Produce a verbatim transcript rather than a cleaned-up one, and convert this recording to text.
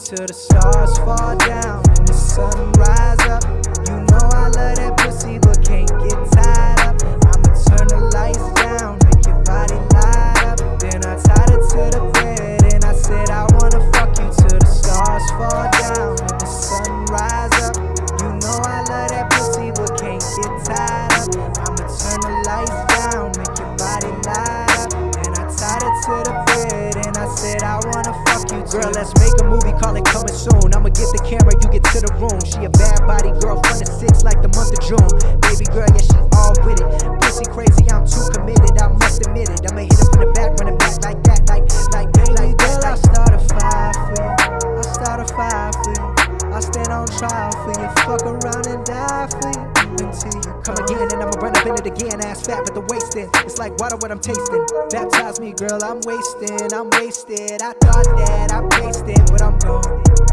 till the stars fall down and the sun rise up. You know I love that pussy but can't get tied up. I'ma turn the lights down, make your body light up. Then I tied it to the bed and I said I wanna fuck you till the stars fall down and the sun rise up. You know I love that pussy but can't get tied up. I'ma turn the lights down, make your body light up. Then I tied it to the bed and I said I wanna fuck you. Girl, let's make a movie, call it coming soon. I'ma get the camera, you get to the room. She a bad body girl, front of six like the month of June. Baby girl, yeah, she all with it. Pussy crazy, I'm too committed, I must admit it. I'ma hit it from the back, run it back like that, like, like, like, girl, I start a fire for you. I start a fire for you. I stand on trial for you. Fuck around and die for you until you come again. And I'ma run up in it again, ass fat with the waist in. It's like water what I'm tasting. Baptize me, girl, I'm wasting, I'm wasted. I thought that I paced it, but I'm gone.